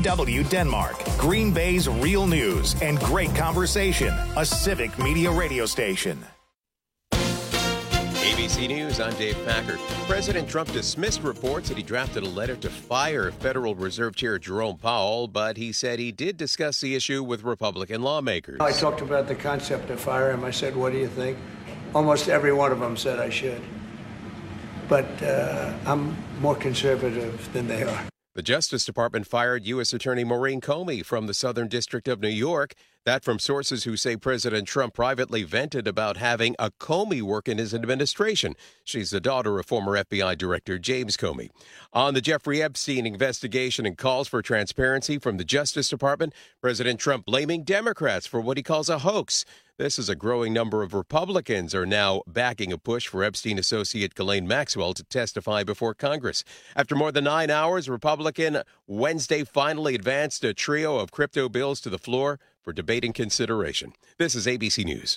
KCBW Denmark, Green Bay's real news and great conversation. A Civic Media radio station. ABC News, I'm Dave Packer. President Trump dismissed reports that he drafted a letter to fire Federal Reserve Chair Jerome Powell, but he said he did discuss the issue with Republican lawmakers. I talked about the concept of fire him. I said, what do you think? Almost every one of them said I should. But I'm more conservative than they are. The Justice Department fired U.S. Attorney Maureen Comey from the Southern District of New York. That from sources who say President Trump privately vented about having a Comey work in his administration. She's the daughter of former FBI Director James Comey. On the Jeffrey Epstein investigation and calls for transparency from the Justice Department, President Trump blaming Democrats for what he calls a hoax. This is a growing number of Republicans are now backing a push for Epstein associate Ghislaine Maxwell to testify before Congress. After more than 9 hours, Republican Wednesday finally advanced a trio of crypto bills to the floor for debate and consideration. This is ABC News.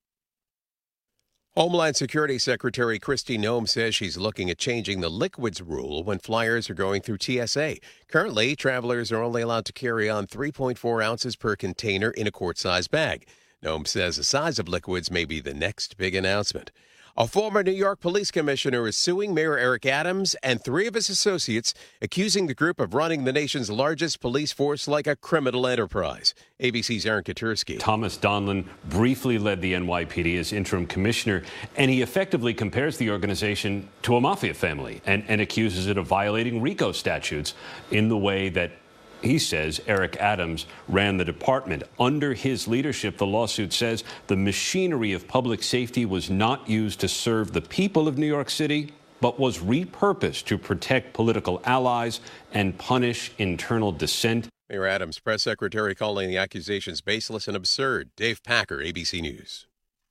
Homeland Security Secretary Kristi Noem says she's looking at changing the liquids rule when flyers are going through TSA. Currently, travelers are only allowed to carry on 3.4 ounces per container in a quart-sized bag. Noem says the size of liquids may be the next big announcement. A former New York police commissioner is suing Mayor Eric Adams and 3 of his associates, accusing the group of running the nation's largest police force like a criminal enterprise. ABC's Aaron Katursky. Thomas Donlan briefly led the NYPD as interim commissioner, and he effectively compares the organization to a mafia family and accuses it of violating RICO statutes in the way that he says Eric Adams ran the department. Under his leadership, the lawsuit says the machinery of public safety was not used to serve the people of New York City, but was repurposed to protect political allies and punish internal dissent. Mayor Adams' press secretary calling the accusations baseless and absurd. Dave Packer, ABC News.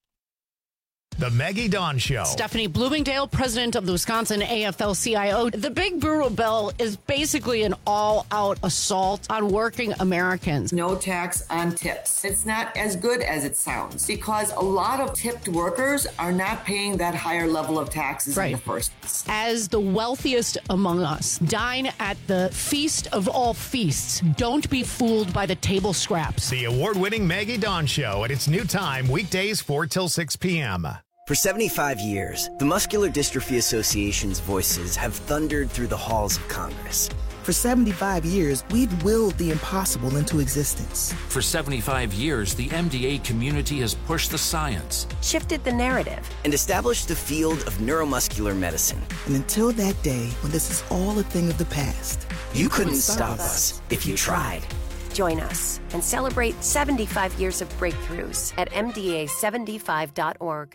The Maggie Dawn Show. Stephanie Bloomingdale, president of the Wisconsin AFL-CIO. The Big Brutal Bill is basically an all-out assault on working Americans. No tax on tips. It's not as good as it sounds because a lot of tipped workers are not paying that higher level of taxes in the first place. As the wealthiest among us, dine at the feast of all feasts. Don't be fooled by the table scraps. The award-winning Maggie Dawn Show at its new time, weekdays 4 till 6 p.m. For 75 years, the Muscular Dystrophy Association's voices have thundered through the halls of Congress. For 75 years, we've willed the impossible into existence. For 75 years, the MDA community has pushed the science, shifted the narrative, and established the field of neuromuscular medicine. And until that day, when this is all a thing of the past, you couldn't stop us if you tried. Join us and celebrate 75 years of breakthroughs at MDA75.org.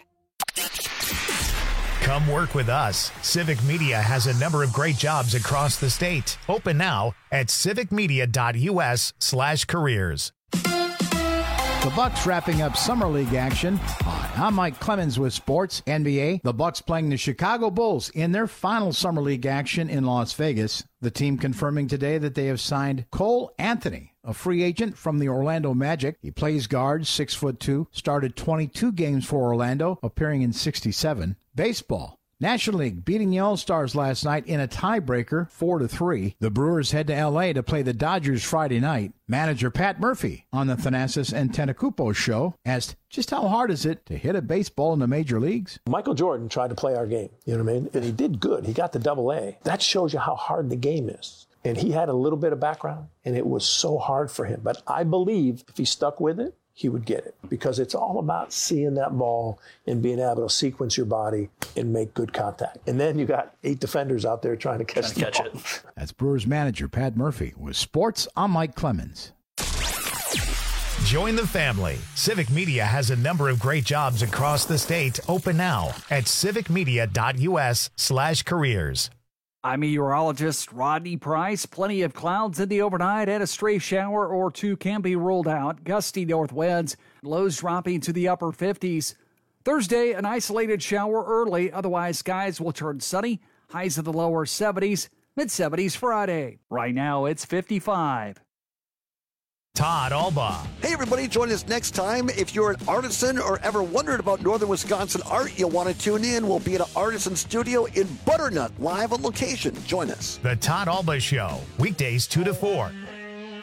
Come work with us. Civic Media has a number of great jobs across the state. Open now at civicmedia.us/careers. The Bucks wrapping up Summer League action. Hi, I'm Mike Clemens with Sports NBA. The Bucks playing the Chicago Bulls in their final Summer League action in Las Vegas. The team confirming today that they have signed Cole Anthony, a free agent from the Orlando Magic. He plays guard, 6'2", started 22 games for Orlando, appearing in 67. Baseball. National League beating the All-Stars last night in a tiebreaker, 4-3. The Brewers head to L.A. to play the Dodgers Friday night. Manager Pat Murphy on the Thanasis and Tentacupo show asked, just how hard is it to hit a baseball in the major leagues? Michael Jordan tried to play our game, you know what I mean? And he did good. He got the AA. That shows you how hard the game is. And he had a little bit of background, and it was so hard for him. But I believe if he stuck with it, he would get it, because it's all about seeing that ball and being able to sequence your body and make good contact. And then you got 8 defenders out there trying to catch it. That's Brewers manager Pat Murphy with Sports. I'm Mike Clemens. Join the family. Civic Media has a number of great jobs across the state. Open now at civicmedia.us/careers. I'm meteorologist Rodney Price. Plenty of clouds in the overnight and a stray shower or two can be ruled out. Gusty north winds, lows dropping to the upper 50s. Thursday, an isolated shower early. Otherwise, skies will turn sunny. Highs in the lower 70s, mid-70s Friday. Right now, it's 55. Todd Alba. Hey, everybody, join us next time. If you're an artisan or ever wondered about Northern Wisconsin art, you'll want to tune in. We'll be at an artisan studio in Butternut, live on location. Join us. The Todd Alba Show, weekdays 2 to 4.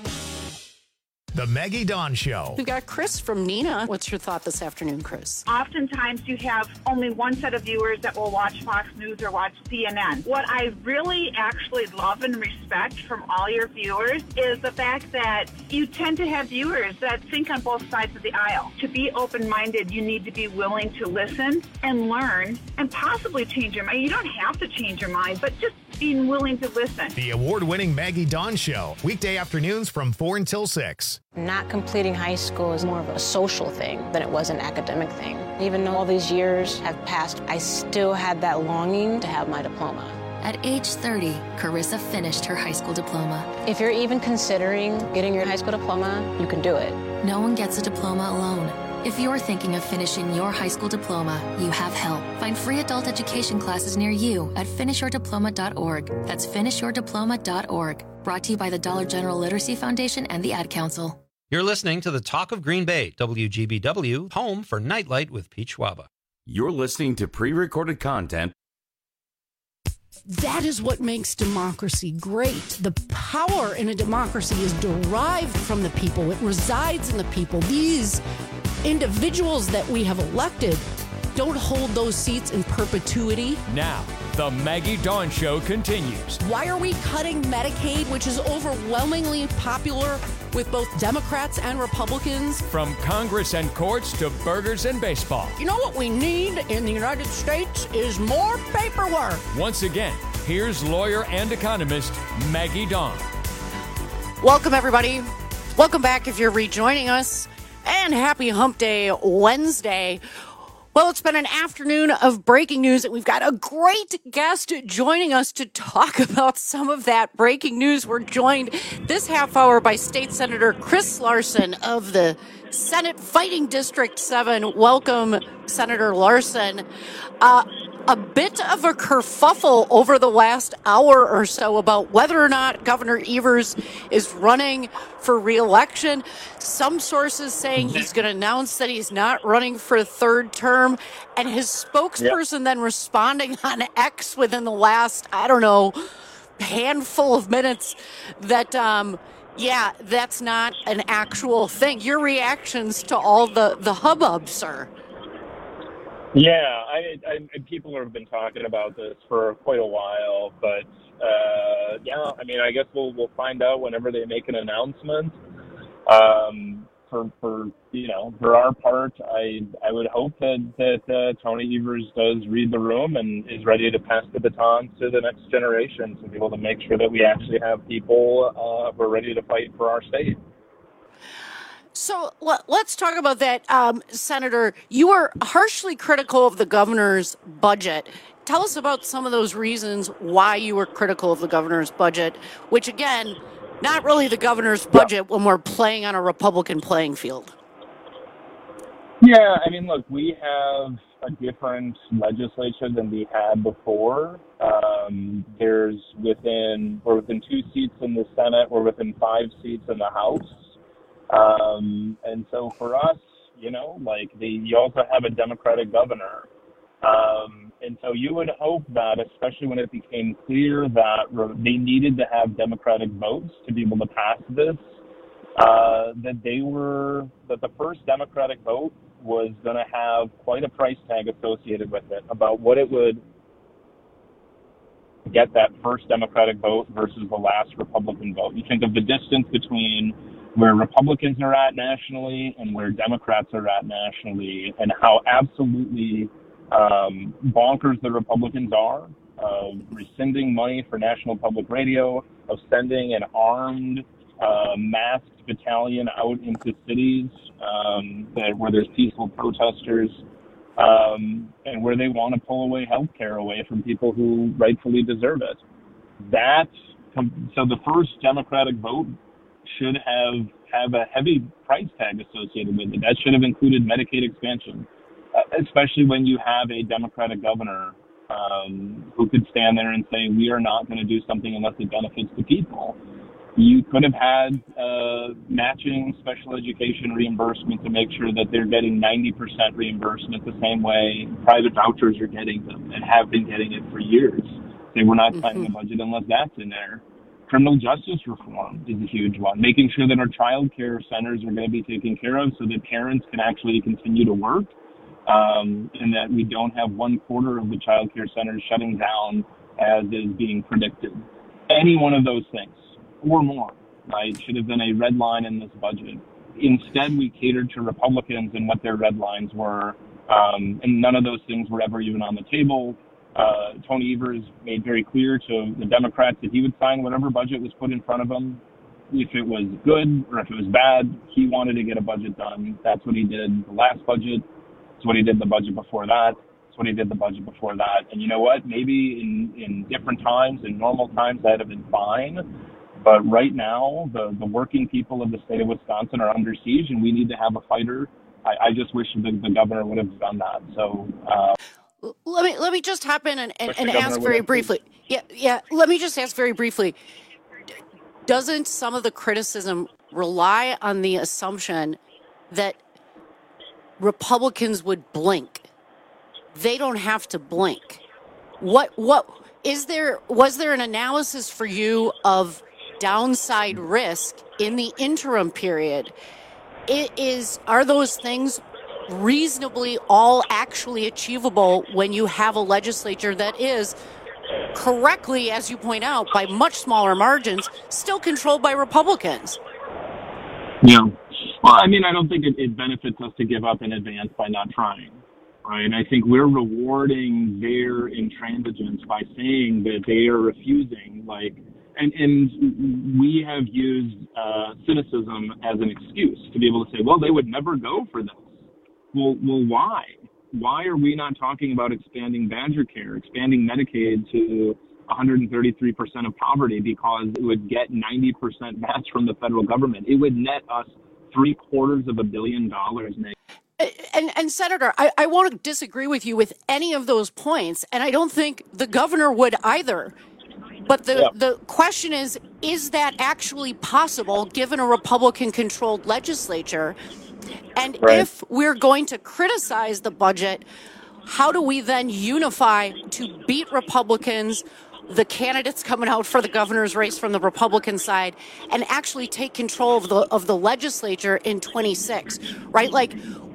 The Maggie Dawn Show. We've got Chris from Neenah. What's your thought this afternoon, Chris? Oftentimes you have only one set of viewers that will watch Fox News or watch CNN. What I really actually love and respect from all your viewers is the fact that you tend to have viewers that think on both sides of the aisle. To be open-minded, you need to be willing to listen and learn and possibly change your mind. You don't have to change your mind, but just being willing to listen. The award-winning Maggie Dawn Show. Weekday afternoons from 4 until 6. Not completing high school is more of a social thing than it was an academic thing. Even though all these years have passed, I still had that longing to have my diploma. At age 30, Carissa finished her high school diploma. If you're even considering getting your high school diploma, you can do it. No one gets a diploma alone. If you're thinking of finishing your high school diploma, you have help. Find free adult education classes near you at finishyourdiploma.org. That's finishyourdiploma.org. Brought to you by the Dollar General Literacy Foundation and the Ad Council. You're listening to the Talk of Green Bay, WGBW, home for Nightlight with Pete Schwaba. You're listening to pre-recorded content. That is what makes democracy great. The power in a democracy is derived from the people. It resides in the people. These individuals that we have elected don't hold those seats in perpetuity. Now, the Maggie Dawn Show continues. Why are we cutting Medicaid, which is overwhelmingly popular with both Democrats and Republicans? From Congress and courts to burgers and baseball. You know what we need in the United States is more paperwork. Once again, here's lawyer and economist Maggie Dawn. Welcome, everybody. Welcome back if you're rejoining us. And happy Hump Day Wednesday. Well, it's been an afternoon of breaking news, and we've got a great guest joining us to talk about some of that breaking news. We're joined this half hour by State Senator Chris Larson of the Senate Fighting District 7. Welcome, Senator Larson. A bit of a kerfuffle over the last hour or so about whether or not Governor Evers is running for re-election. Some sources saying he's going to announce that he's not running for a third term, and his spokesperson then responding on X within the last, handful of minutes that, that's not an actual thing. Your reactions to all the hubbub, sir? Yeah, people have been talking about this for quite a while, but I guess we'll find out whenever they make an announcement. For our part, I would hope that Tony Evers does read the room and is ready to pass the baton to the next generation to be able to make sure that we actually have people who are ready to fight for our state. So let's talk about that, Senator. You were harshly critical of the governor's budget. Tell us about some of those reasons why you were critical of the governor's budget, which, again, not really the governor's budget when we're playing on a Republican playing field. Yeah, look, we have a different legislature than we had before. We're within 2 seats in the Senate. We're within 5 seats in the House. And so for us, you also have a Democratic governor. And so you would hope that, especially when it became clear that they needed to have Democratic votes to be able to pass this, that the first Democratic vote was going to have quite a price tag associated with it about what it would get that first Democratic vote versus the last Republican vote. You think of the distance between where Republicans are at nationally and where Democrats are at nationally, and how absolutely bonkers the Republicans are of rescinding money for National Public Radio, of sending an armed, masked battalion out into cities where there's peaceful protesters, and where they want to pull away health care away from people who rightfully deserve it. So the first Democratic vote should have a heavy price tag associated with it. That should have included Medicaid expansion, especially when you have a Democratic governor who could stand there and say, we are not going to do something unless it benefits the people. You could have had matching special education reimbursement to make sure that they're getting 90% reimbursement the same way private vouchers are getting them and have been getting it for years. They were not signing the budget unless that's in there. Criminal justice reform is a huge one. Making sure that our child care centers are going to be taken care of so that parents can actually continue to work, and that we don't have 1/4 of the child care centers shutting down as is being predicted. Any one of those things or more, right, should have been a red line in this budget. Instead, we catered to Republicans and what their red lines were, and none of those things were ever even on the table. Tony Evers made very clear to the Democrats that he would sign whatever budget was put in front of him. If it was good or if it was bad, he wanted to get a budget done. That's what he did the last budget. That's what he did the budget before that. That's what he did the budget before that. And you know what? Maybe in different times, in normal times, that would have been fine. But right now, the working people of the state of Wisconsin are under siege, and we need to have a fighter. I just wish the governor would have done that. So let me just hop in and ask very briefly. Yeah. Let me just ask very briefly. Doesn't some of the criticism rely on the assumption that Republicans would blink? They don't have to blink. What was there an analysis for you of downside risk in the interim period? Are those things reasonably all actually achievable when you have a legislature that is correctly, as you point out, by much smaller margins, still controlled by Republicans? Yeah. Well, I mean, I don't think it benefits us to give up in advance by not trying, right? And I think we're rewarding their intransigence by saying that they are refusing, and we have used cynicism as an excuse to be able to say, well, they would never go for this. Well, why? Why are we not talking about expanding Badger Care, expanding Medicaid to 133% of poverty, because it would get 90% match from the federal government? It would net us $750 million. And Senator, I won't disagree with you with any of those points, and I don't think the governor would either. But the question is that actually possible given a Republican-controlled legislature? And if we're going to criticize the budget, how do we then unify to beat Republicans, the candidates coming out for the governor's race from the Republican side, and actually take control of the legislature in 26, right? Like,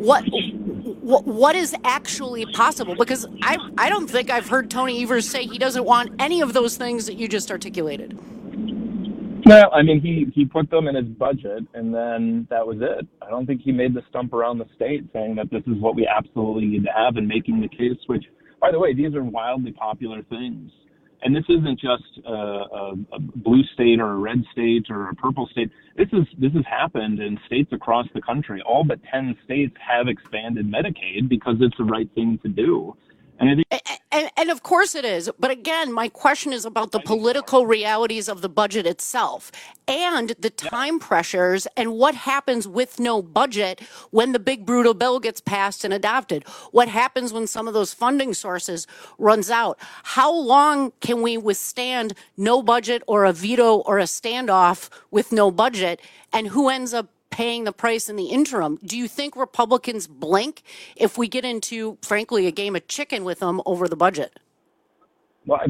what is actually possible? Because I don't think I've heard Tony Evers say he doesn't want any of those things that you just articulated. Well, I mean, he put them in his budget, and then that was it. I don't think he made the stump around the state saying that this is what we absolutely need to have, and making the case, which, by the way, these are wildly popular things. And this isn't just a blue state or a red state or a purple state. This has happened in states across the country. All but 10 states have expanded Medicaid because it's the right thing to do. And I think, and of course it is. But again, my question is about the political realities of the budget itself and the time pressures and what happens with no budget when the big brutal bill gets passed and adopted. What happens when some of those funding sources runs out? How long can we withstand no budget or a veto or a standoff with no budget? And who ends up paying the price in the interim? Do you think Republicans blink if we get into, frankly, a game of chicken with them over the budget? Well,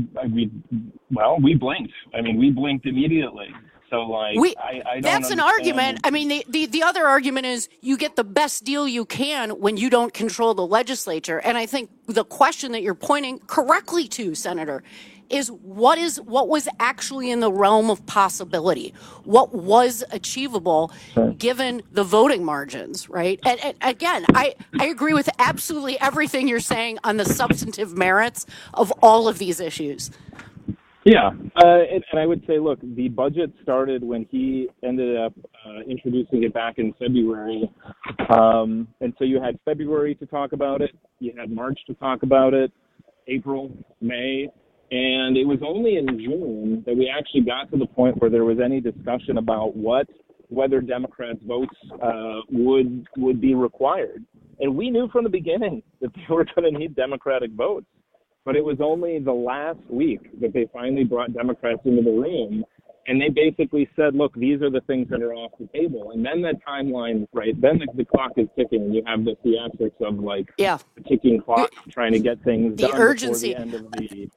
we blinked. I mean, we blinked immediately. So, I don't that's an understand. argument. I mean, the other argument is you get the best deal you can when you don't control the legislature. And I think the question that you're pointing correctly to, Senator, is what was actually in the realm of possibility? What was achievable given the voting margins, right? And again, I agree with absolutely everything you're saying on the substantive merits of all of these issues. Yeah, and I would say, look, the budget started when he ended up introducing it back in February. And so you had February to talk about it, you had March to talk about it, April, May, and it was only in June that we actually got to the point where there was any discussion about whether Democrats' votes would be required. And we knew from the beginning that they were going to need Democratic votes. But it was only the last week that they finally brought Democrats into the room, and they basically said, look, these are the things that are off the table. And then that timeline, right, then the clock is ticking, and you have the theatrics of, the ticking clock, trying to get things done urgency. before the end of the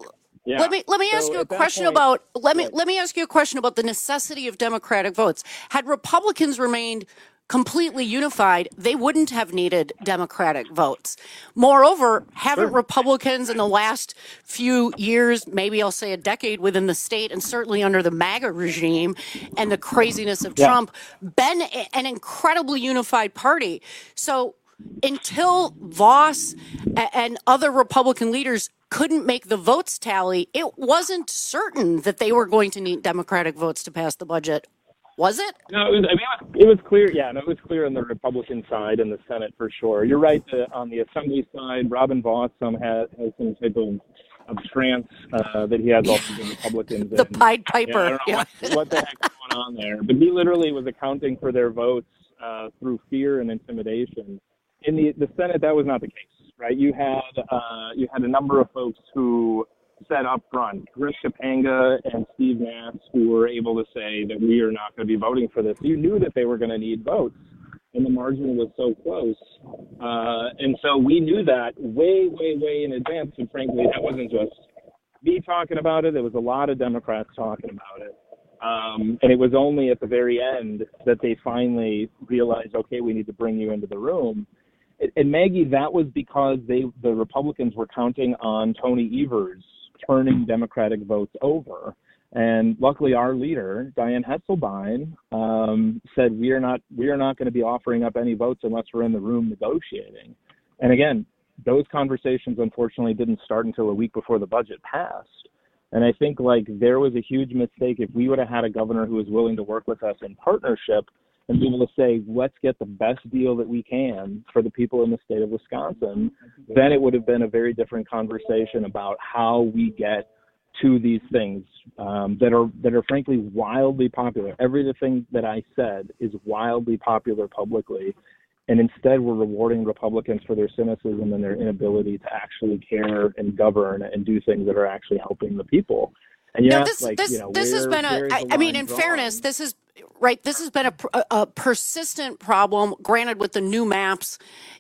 Yeah. Let me ask you a question about let me ask you a question about the necessity of Democratic votes. Had Republicans remained completely unified, they wouldn't have needed Democratic votes. Moreover, haven't Republicans in the last few years, maybe I'll say a decade within the state, and certainly under the MAGA regime and the craziness of Trump, been an incredibly unified party? So until Vos and other Republican leaders couldn't make the votes tally, it wasn't certain that they were going to need Democratic votes to pass the budget. Was it? No, it was clear. Yeah, no, it was clear on the Republican side in the Senate for sure. You're right. On the Assembly side, Robin Vos has some type of trance that he has also the Republicans. The Pied Piper. I don't know what the heck's going on there. But he literally was accounting for their votes through fear and intimidation. In the Senate, that was not the case, right? You had a number of folks who said up front, Chris Topanga and Steve Nass, who were able to say that we are not going to be voting for this. You knew that they were going to need votes, and the margin was so close. And so we knew that way, way, way in advance. And frankly, that wasn't just me talking about it. There was a lot of Democrats talking about it. And it was only at the very end that they finally realized, okay, we need to bring you into the room. And Maggie, that was because the Republicans were counting on Tony Evers turning Democratic votes over. And luckily our leader, Dianne Hesselbein, said we are not going to be offering up any votes unless we're in the room negotiating. And again, those conversations unfortunately didn't start until a week before the budget passed. And I think there was a huge mistake if we would have had a governor who was willing to work with us in partnership and be able to say, let's get the best deal that we can for the people in the state of Wisconsin, then it would have been a very different conversation about how we get to these things that are frankly wildly popular. Everything that I said is wildly popular publicly, and instead we're rewarding Republicans for their cynicism and their inability to actually care and govern and do things that are actually helping the people. And this has been in fairness, this has been a persistent problem. Granted, with the new maps,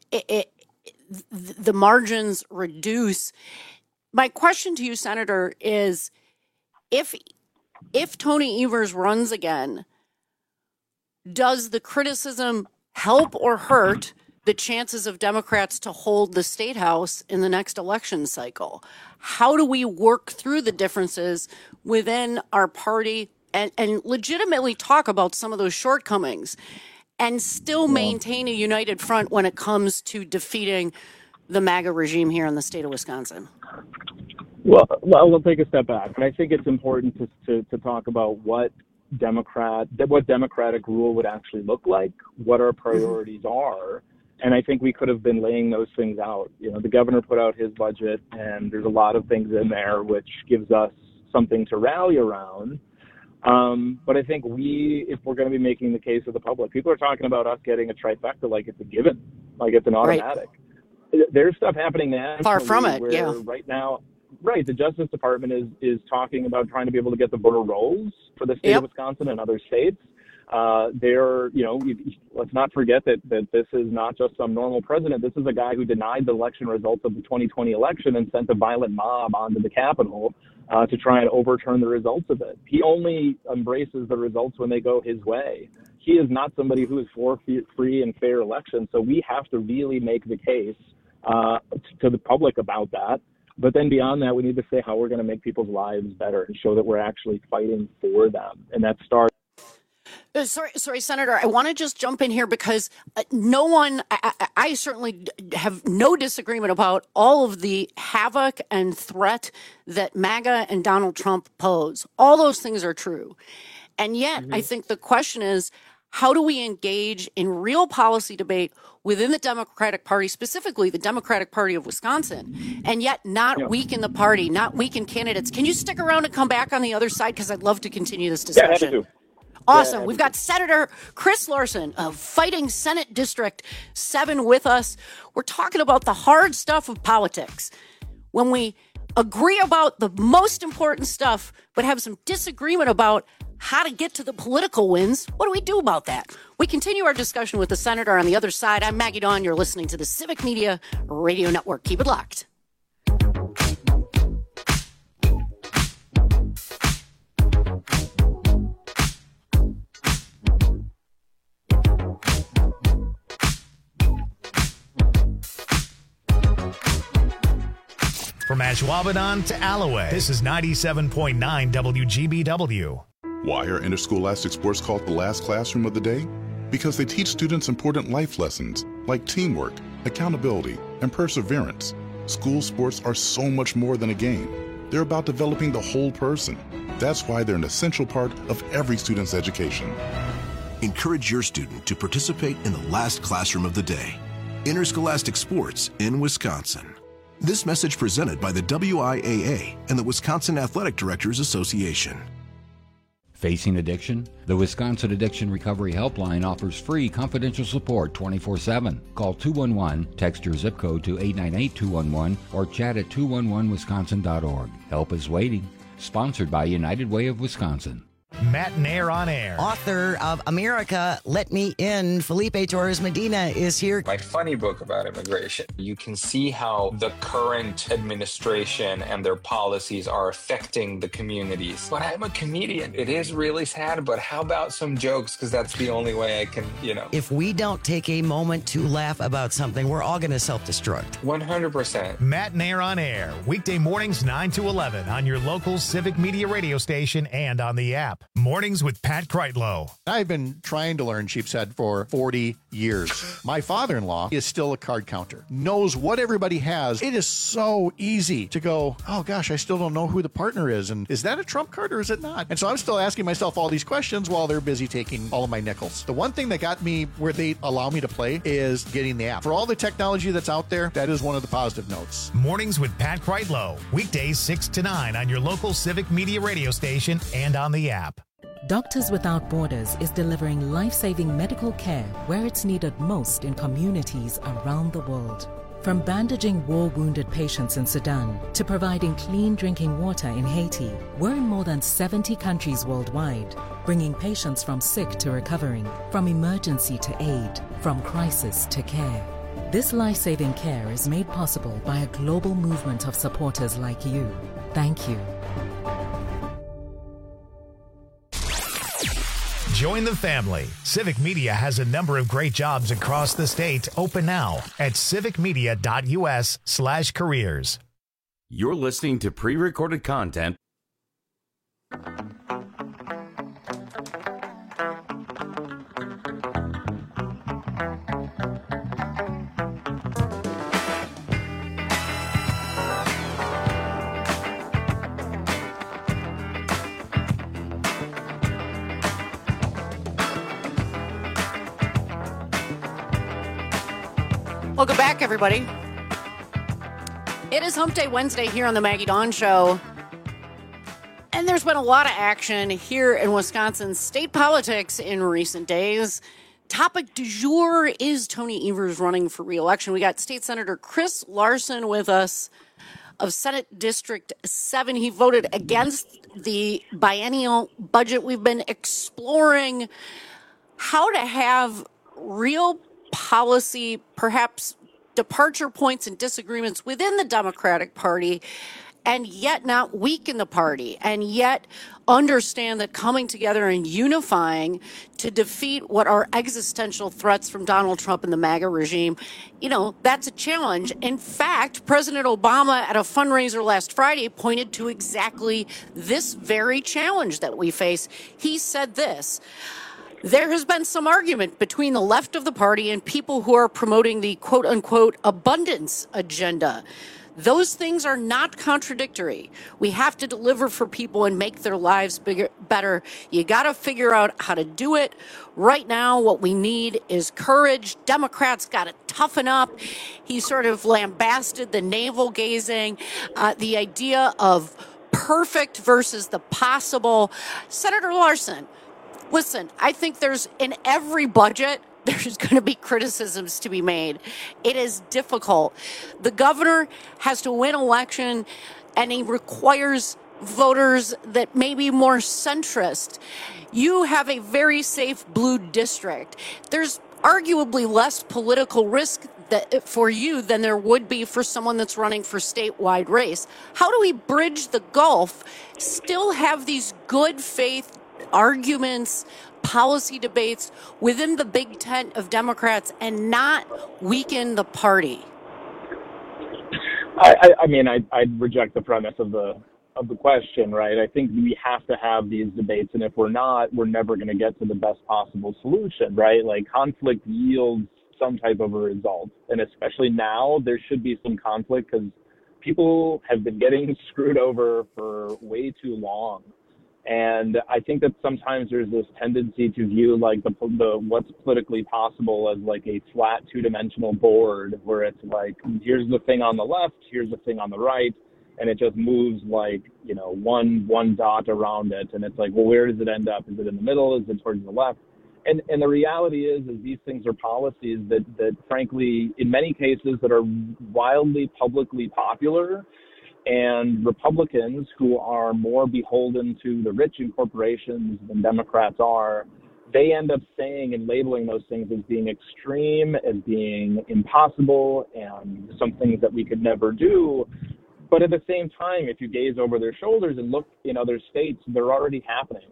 the margins reduce. My question to you, Senator, is if Tony Evers runs again, does the criticism help or hurt the chances of Democrats to hold the state house in the next election cycle? How do we work through the differences within our party and legitimately talk about some of those shortcomings and still maintain a united front when it comes to defeating the MAGA regime here in the state of Wisconsin? Well, we'll take a step back. And I think it's important to talk about what democratic rule would actually look like, what our priorities are. And I think we could have been laying those things out. The governor put out his budget, and there's a lot of things in there which gives us something to rally around. But I think if we're going to be making the case of the public, people are talking about us getting a trifecta like it's a given, like it's an automatic. Right. There's stuff happening nationally. Far from it, where right now, the Justice Department is talking about trying to be able to get the voter rolls for the state of Wisconsin and other states. Let's not forget that this is not just some normal president. This is a guy who denied the election results of the 2020 election and sent a violent mob onto the Capitol to try and overturn the results of it. He only embraces the results when they go his way. He is not somebody who is for free and fair elections. So we have to really make the case to the public about that. But then beyond that, we need to say how we're going to make people's lives better and show that we're actually fighting for them. And that starts. Sorry, Senator, I want to just jump in here because I certainly have no disagreement about all of the havoc and threat that MAGA and Donald Trump pose. All those things are true. And yet, I think the question is, how do we engage in real policy debate within the Democratic Party, specifically the Democratic Party of Wisconsin, and yet not weaken the party, not weaken candidates? Can you stick around and come back on the other side? Because I'd love to continue this discussion. Yeah, Awesome. We've got Senator Chris Larson of Fighting Senate District 7 with us. We're talking about the hard stuff of politics. When we agree about the most important stuff, but have some disagreement about how to get to the political wins, what do we do about that? We continue our discussion with the senator on the other side. I'm Maggie Dawn. You're listening to the Civic Media Radio Network. Keep it locked. Ashwaubenon to Alloway. This is 97.9 WGBW. Why are interscholastic sports called the last classroom of the day? Because they teach students important life lessons like teamwork, accountability, and perseverance. School sports are so much more than a game. They're about developing the whole person. That's why they're an essential part of every student's education. Encourage your student to participate in the last classroom of the day. Interscholastic sports in Wisconsin. This message presented by the WIAA and the Wisconsin Athletic Directors Association. Facing addiction? The Wisconsin Addiction Recovery Helpline offers free confidential support 24/7. Call 211, text your zip code to 898-211, or chat at 211wisconsin.org. Help is waiting. Sponsored by United Way of Wisconsin. Matt Nair on air. Author of America, Let Me In, Felipe Torres Medina is here. My funny book about immigration. You can see how the current administration and their policies are affecting the communities. But I'm a comedian. It is really sad, but how about some jokes? Because that's the only way I can, If we don't take a moment to laugh about something, we're all going to self-destruct. 100%. Matt Nair on air. Weekday mornings 9 to 11 on your local Civic Media radio station and on the app. Mornings with Pat Kreitlow. I've been trying to learn sheep's head for 40 years. My father-in-law is still a card counter, knows what everybody has. It is so easy to go, oh gosh, I still don't know who the partner is. And is that a trump card or is it not? And so I'm still asking myself all these questions while they're busy taking all of my nickels. The one thing that got me where they allow me to play is getting the app. For all the technology that's out there, that is one of the positive notes. Mornings with Pat Kreitlow. Weekdays 6 to 9 on your local Civic Media radio station and on the app. Doctors Without Borders is delivering life-saving medical care where it's needed most in communities around the world. From bandaging war-wounded patients in Sudan to providing clean drinking water in Haiti, we're in more than 70 countries worldwide, bringing patients from sick to recovering, from emergency to aid, from crisis to care. This life-saving care is made possible by a global movement of supporters like you. Thank you. Join the family. Civic Media has a number of great jobs across the state open now at civicmedia.us/careers. You're listening to pre-recorded content. Welcome back, everybody. It is Hump Day Wednesday here on the Maggie Dawn Show. And there's been a lot of action here in Wisconsin state politics in recent days. Topic du jour is Tony Evers running for re-election. We got State Senator Chris Larson with us of Senate District 7. He voted against the biennial budget. We've been exploring how to have real policy, perhaps departure points and disagreements within the Democratic Party, and yet not weaken the party, and yet understand that coming together and unifying to defeat what are existential threats from Donald Trump and the MAGA regime, that's a challenge. In fact, President Obama at a fundraiser last Friday pointed to exactly this very challenge that we face. He said this: there has been some argument between the left of the party and people who are promoting the quote-unquote abundance agenda. Those things are not contradictory. We have to deliver for people and make their lives better. You got to figure out how to do it. Right now, what we need is courage. Democrats got to toughen up. He sort of lambasted the navel-gazing, the idea of perfect versus the possible. Senator Larson, listen, I think there's, in every budget, there's going to be criticisms to be made. It is difficult. The governor has to win election, and he requires voters that may be more centrist. You have a very safe blue district. There's arguably less political risk for you than there would be for someone that's running for statewide race. How do we bridge the gulf, still have these good faith arguments, policy debates within the big tent of Democrats, and not weaken the party? I mean, I'd reject the premise of the question, right? I think we have to have these debates, and if we're not, we're never going to get to the best possible solution, right? Like, conflict yields some type of a result, and especially now, there should be some conflict because people have been getting screwed over for way too long. And I think that sometimes there's this tendency to view like the what's politically possible as like a flat two-dimensional board where it's like, here's the thing on the left, here's the thing on the right, and it just moves like, you know, one dot around it. And it's like, well, where does it end up? Is it in the middle? Is it towards the left? And the reality is these things are policies that frankly, in many cases that are wildly publicly popular. And Republicans, who are more beholden to the rich and corporations than Democrats are, they end up saying and labeling those things as being extreme, as being impossible, and some things that we could never do. But at the same time, if you gaze over their shoulders and look in other states, they're already happening.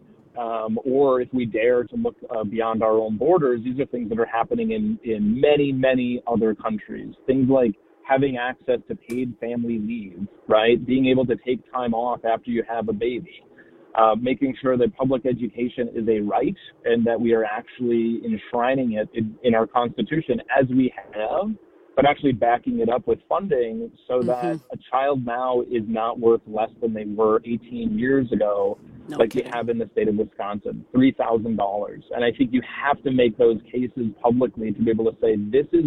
Or if we dare to look beyond our own borders, these are things that are happening in many, many other countries. Things like having access to paid family leave, right? Being able to take time off after you have a baby, making sure that public education is a right and that we are actually enshrining it in our Constitution as we have, but actually backing it up with funding so that a child now is not worth less than they were 18 years ago, like we have in the state of Wisconsin, $3,000. And I think you have to make those cases publicly to be able to say, this is,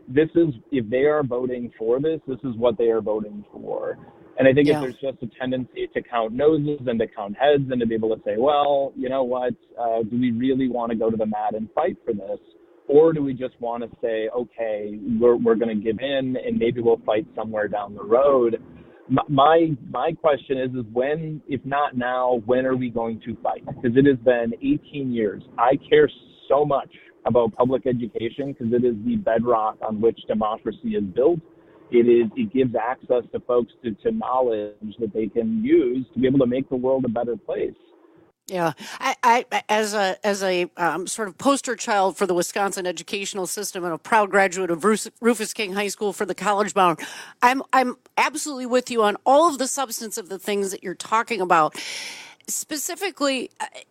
if they are voting for this is what they are voting for. And I think if there's just a tendency to count noses and to count heads and to be able to say, well, you know what, do we really want to go to the mat and fight for this? Or do we just want to say, okay, we're going to give in and maybe we'll fight somewhere down the road? My question is when, if not now, when are we going to fight? Because it has been 18 years. I care so much about public education because it is the bedrock on which democracy is built. It gives access to folks to knowledge that they can use to be able to make the world a better place. Yeah, I as a sort of poster child for the Wisconsin educational system and a proud graduate of Rufus King High School for the college bound, I'm absolutely with you on all of the substance of the things that you're talking about. Specifically,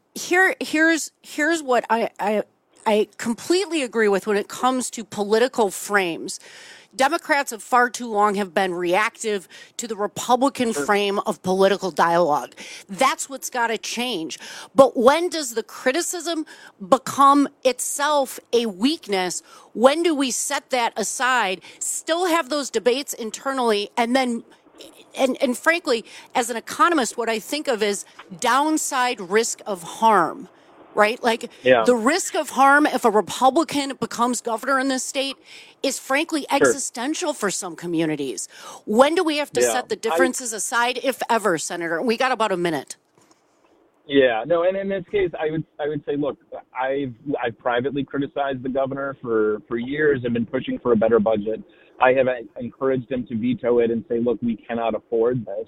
here's what I completely agree with when it comes to political frames. Democrats have far too long have been reactive to the Republican frame of political dialogue. That's what's got to change. But when does the criticism become itself a weakness? When do we set that aside, still have those debates internally, and then and frankly, as an economist, what I think of is downside risk of harm. Right? Like the risk of harm if a Republican becomes governor in this state is frankly existential for some communities. When do we have to set the differences aside, if ever, Senator? We got about a minute. Yeah, no, and in this case, I would say, look, I've privately criticized the governor for years and been pushing for a better budget. I have encouraged him to veto it and say, look, we cannot afford this.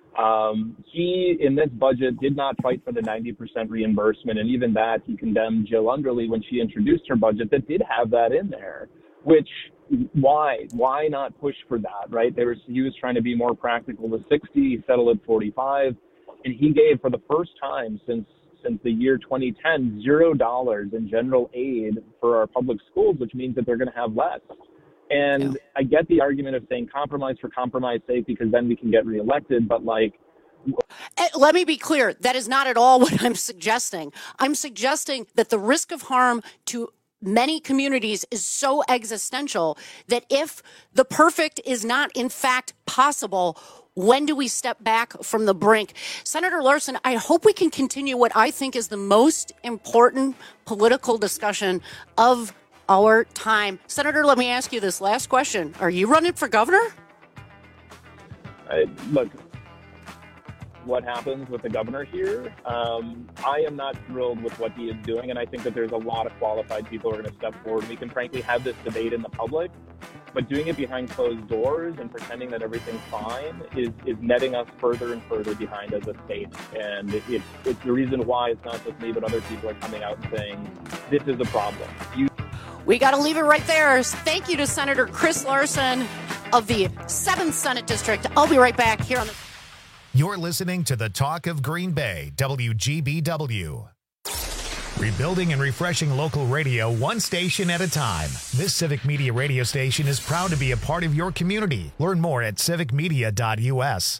He, in this budget, did not fight for the 90% reimbursement, and even that, he condemned Jill Underly when she introduced her budget that did have that in there, which, why not push for that, right? He was trying to be more practical to 60, he settled at 45, and he gave, for the first time since the year 2010, $0 in general aid for our public schools, which means that they're going to have less. And I get the argument of saying compromise for compromise sake because then we can get reelected, but like... Let me be clear. That is not at all what I'm suggesting. I'm suggesting that the risk of harm to many communities is so existential that if the perfect is not in fact possible, when do we step back from the brink? Senator Larson, I hope we can continue what I think is the most important political discussion of our time. Senator, let me ask you this last question. Are you running for governor? Look, what happens with the governor here? I am not thrilled with what he is doing, and I think that there's a lot of qualified people who are going to step forward. We can frankly have this debate in the public, but doing it behind closed doors and pretending that everything's fine is netting us further and further behind as a state. And it's the reason why it's not just me, but other people are coming out and saying, this is a problem. We got to leave it right there. Thank you to Senator Chris Larson of the 7th Senate District. I'll be right back here on the... You're listening to the Talk of Green Bay, WGBW. Rebuilding and refreshing local radio one station at a time. This Civic Media radio station is proud to be a part of your community. Learn more at civicmedia.us.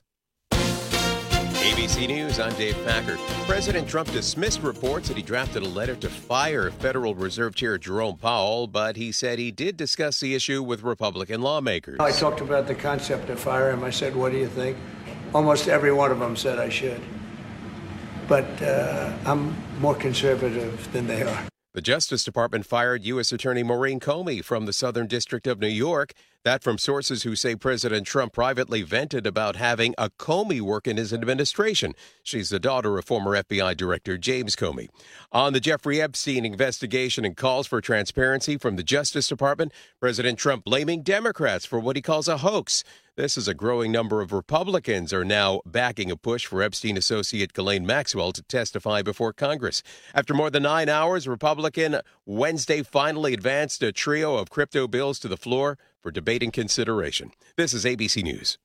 ABC News, I'm Dave Packard. President Trump dismissed reports that he drafted a letter to fire Federal Reserve Chair Jerome Powell, but he said he did discuss the issue with Republican lawmakers. I talked about the concept of fire him. I said, what do you think? Almost every one of them said I should. But I'm more conservative than they are. The Justice Department fired U.S. Attorney Maureen Comey from the Southern District of New York. That from sources who say President Trump privately vented about having a Comey work in his administration. She's the daughter of former FBI Director James Comey. On the Jeffrey Epstein investigation and calls for transparency from the Justice Department, President Trump blaming Democrats for what he calls a hoax. This is a growing number of Republicans are now backing a push for Epstein associate Ghislaine Maxwell to testify before Congress. After more than 9 hours, Republican Wednesday finally advanced a trio of crypto bills to the floor for debate and consideration. This is ABC News.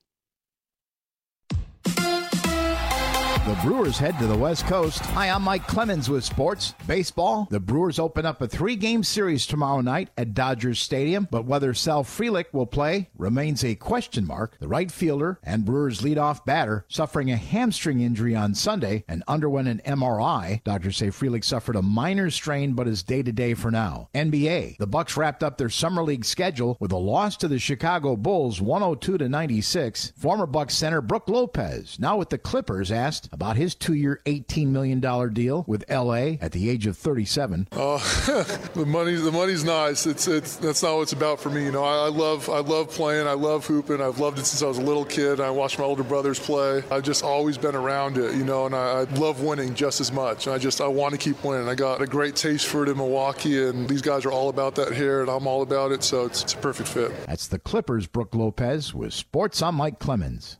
The Brewers head to the West Coast. Hi, I'm Mike Clemens with Sports Baseball. The Brewers open up a 3-game series tomorrow night at Dodgers Stadium, but whether Sal Frelick will play remains a question mark. The right fielder and Brewers leadoff batter suffering a hamstring injury on Sunday and underwent an MRI. Doctors say Frelick suffered a minor strain but is day-to-day for now. NBA. The Bucks wrapped up their summer league schedule with a loss to the Chicago Bulls 102-96. Former Bucks center Brook Lopez, now with the Clippers, asked about his 2-year, $18 million deal with L.A. at the age of 37. The money's nice. That's not what it's about for me. You know, I love playing. I love hooping. I've loved it since I was a little kid. I watched my older brothers play. I've just always been around it, you know, and I love winning just as much. And I want to keep winning. I got a great taste for it in Milwaukee, and these guys are all about that here, and I'm all about it, so it's a perfect fit. That's the Clippers' Brook Lopez with Sports. I'm Mike Clemens.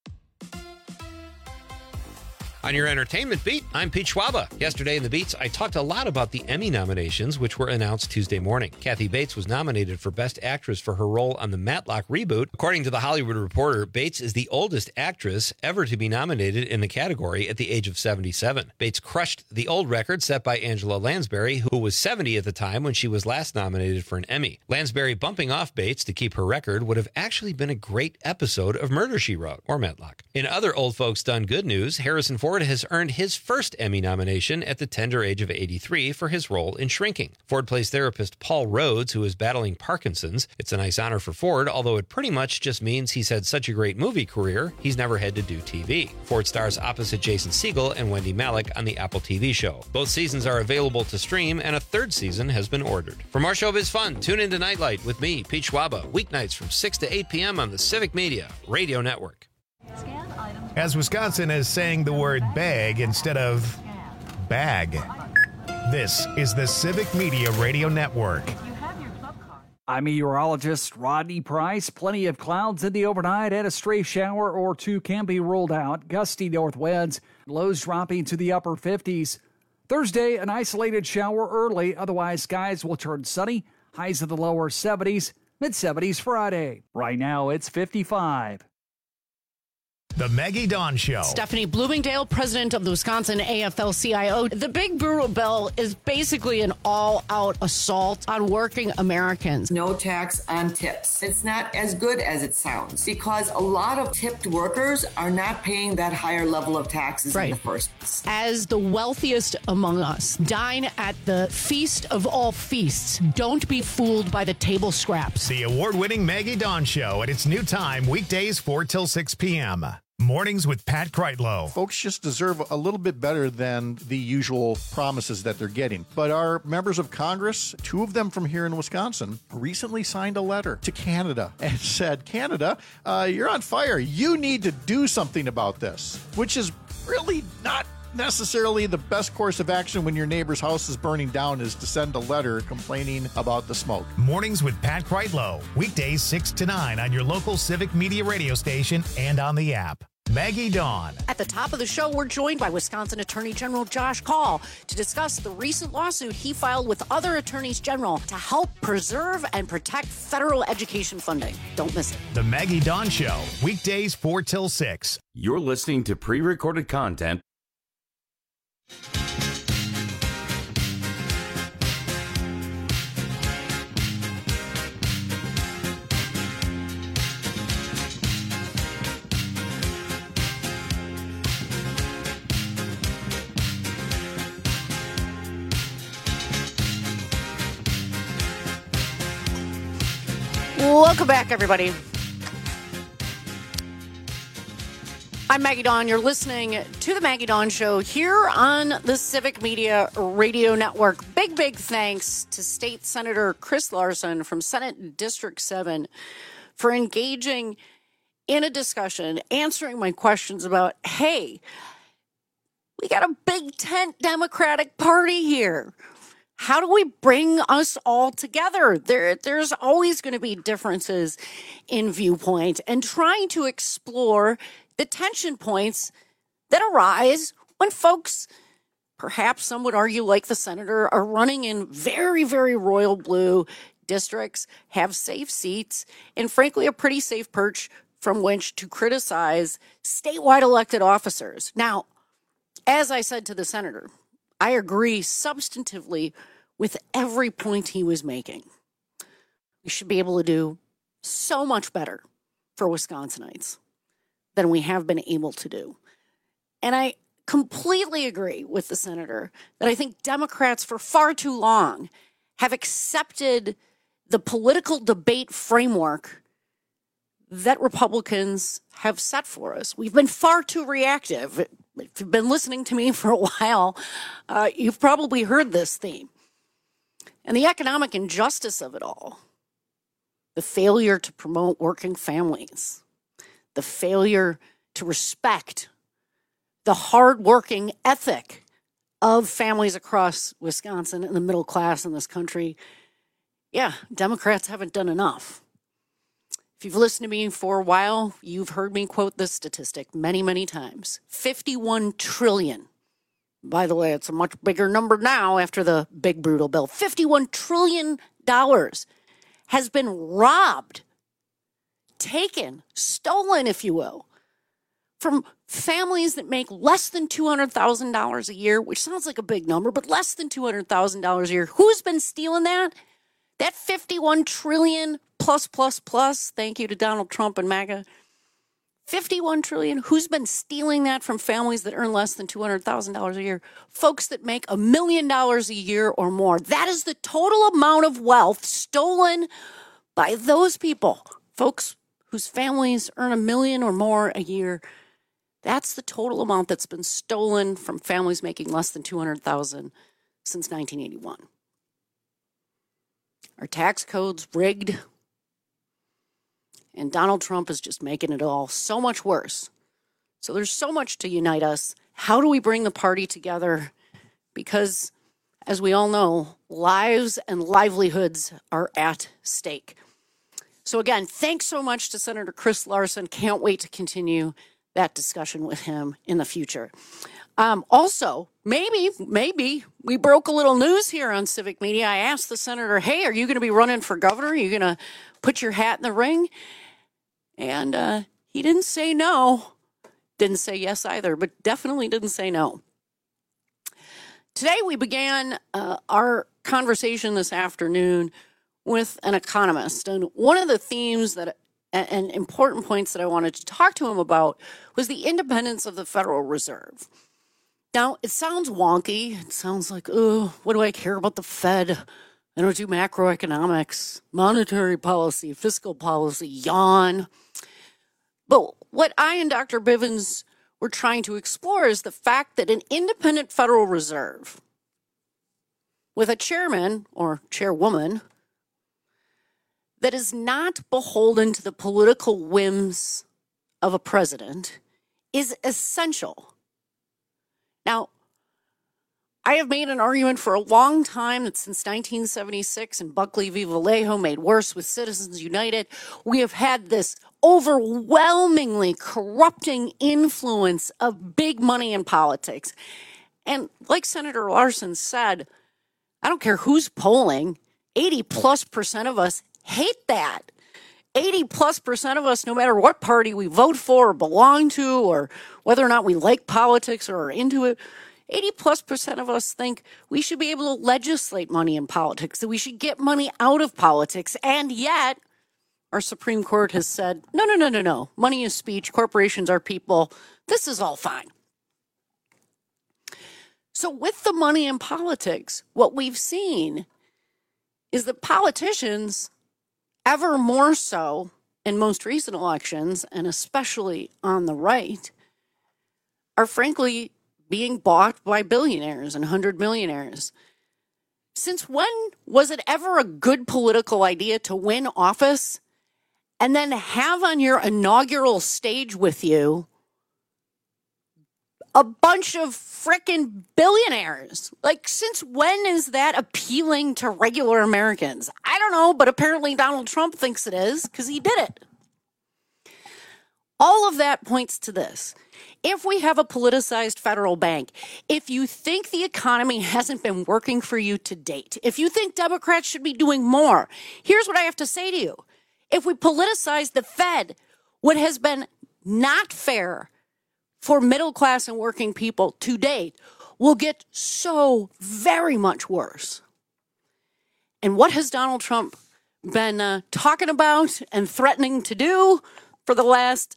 On your entertainment beat, I'm Pete Schwaba. Yesterday in the Beats, I talked a lot about the Emmy nominations, which were announced Tuesday morning. Kathy Bates was nominated for Best Actress for her role on the Matlock reboot. According to The Hollywood Reporter, Bates is the oldest actress ever to be nominated in the category at the age of 77. Bates crushed the old record set by Angela Lansbury, who was 70 at the time when she was last nominated for an Emmy. Lansbury bumping off Bates to keep her record would have actually been a great episode of Murder, She Wrote, or Matlock. In other old folks done good news, Harrison Ford has earned his first Emmy nomination at the tender age of 83 for his role in Shrinking. Ford plays therapist Paul Rhodes, who is battling Parkinson's. It's a nice honor for Ford, although it pretty much just means he's had such a great movie career, he's never had to do TV. Ford stars opposite Jason Segel and Wendy Malick on the Apple TV show. Both seasons are available to stream, and a third season has been ordered. For more showbiz fun, tune into Nightlight with me, Pete Schwaba, weeknights from 6 to 8 p.m. on the Civic Media Radio Network. As Wisconsin is saying the word bag instead of bag. This is the Civic Media Radio Network. I'm meteorologist Rodney Price. Plenty of clouds in the overnight and a stray shower or two can be ruled out. Gusty north winds, lows dropping to the upper 50s. Thursday, an isolated shower early. Otherwise, skies will turn sunny. Highs in the lower 70s, mid-70s Friday. Right now, it's 55. The Maggie Dawn Show. Stephanie Bloomingdale, president of the Wisconsin AFL-CIO. The Big Brutal Bill is basically an all-out assault on working Americans. No tax on tips. It's not as good as it sounds because a lot of tipped workers are not paying that higher level of taxes in the first place. As the wealthiest among us, dine at the feast of all feasts. Don't be fooled by the table scraps. The award-winning Maggie Dawn Show at its new time, weekdays 4 till 6 p.m. Mornings with Pat Kreitlow. Folks just deserve a little bit better than the usual promises that they're getting. But our members of Congress, 2 of them from here in Wisconsin, recently signed a letter to Canada and said, Canada, you're on fire. You need to do something about this, which is really not necessarily the best course of action when your neighbor's house is burning down, is to send a letter complaining about the smoke. Mornings with Pat Kreitlow. Weekdays 6 to 9 on your local Civic Media radio station and on the app. Maggie Dawn. At the top of the show, we're joined by Wisconsin Attorney General Josh Kaul to discuss the recent lawsuit he filed with other attorneys general to help preserve and protect federal education funding. Don't miss it. The Maggie Dawn Show, weekdays 4 till 6. You're listening to pre-recorded content. Welcome back, everybody. I'm Maggie Dawn. You're listening to the Maggie Dawn Show here on the Civic Media Radio Network. Big thanks to State Senator Chris Larson from Senate District 7 for engaging in a discussion, answering my questions about, hey, we got a big tent Democratic Party here. How do we bring us all together? There's always going to be differences in viewpoint, and trying to explore the tension points that arise when folks, perhaps some would argue like the senator, are running in very, very royal blue districts, have safe seats, and frankly, a pretty safe perch from which to criticize statewide elected officers. Now, as I said to the senator, I agree substantively with every point he was making. We should be able to do so much better for Wisconsinites than we have been able to do. And I completely agree with the senator that I think Democrats for far too long have accepted the political debate framework that Republicans have set for us. We've been far too reactive. If you've been listening to me for a while, you've probably heard this theme. And the economic injustice of it all, the failure to promote working families, the failure to respect the hardworking ethic of families across Wisconsin and the middle class in this country. Yeah, Democrats haven't done enough. If you've listened to me for a while, you've heard me quote this statistic many times. $51 trillion. By the way, it's a much bigger number now after the big brutal bill. $51 trillion has been robbed, taken, stolen, if you will, from families that make less than $200,000 a year, which sounds like a big number, but less than $200,000 a year. Who's been stealing that? That $51 trillion plus. Thank you to Donald Trump and MAGA. $51 trillion. Who's been stealing that from families that earn less than $200,000 a year? Folks that make $1 million a year or more. That is the total amount of wealth stolen by those people. Folks whose families earn $1 million or more a year. That's the total amount that's been stolen from families making less than $200,000 since 1981. Our tax code's rigged. And Donald Trump is just making it all so much worse. So there's so much to unite us. How do we bring the party together? Because, as we all know, lives and livelihoods are at stake. So again, thanks so much to Senator Chris Larson. Can't wait to continue that discussion with him in the future. Also, maybe we broke a little news here on Civic Media. I asked the senator, hey, are you going to be running for governor? Are you going to put your hat in the ring? And he didn't say no. Didn't say yes either, but definitely didn't say no. Today we began our conversation this afternoon with an economist. And one of the themes and important points that I wanted to talk to him about was the independence of the Federal Reserve. Now, it sounds wonky. It sounds like, oh, what do I care about the Fed? I don't do macroeconomics, monetary policy, fiscal policy, yawn. But what I and Dr. Bivens were trying to explore is the fact that an independent Federal Reserve with a chairman or chairwoman that is not beholden to the political whims of a president is essential. Now, I have made an argument for a long time that since 1976 and Buckley v. Vallejo made worse with Citizens United, we have had this overwhelmingly corrupting influence of big money in politics. And like Senator Larson said, I don't care who's polling, 80+% of us hate that. 80+% of us, no matter what party we vote for or belong to, or whether or not we like politics or are into it, 80+% of us think we should be able to legislate money in politics, that we should get money out of politics. And yet, our Supreme Court has said, no. Money is speech. Corporations are people. This is all fine. So with the money in politics, what we've seen is that politicians, ever more so in most recent elections, and especially on the right, are frankly being bought by billionaires and 100 millionaires. Since when was it ever a good political idea to win office and then have on your inaugural stage with you a bunch of frickin' billionaires? Like, since when is that appealing to regular Americans? I don't know, but apparently Donald Trump thinks it is because he did it. All of that points to this. If we have a politicized federal bank, if you think the economy hasn't been working for you to date, if you think Democrats should be doing more, here's what I have to say to you. If we politicize the Fed, what has been not fair for middle class and working people to date will get so very much worse. And what has Donald Trump been talking about and threatening to do for the last,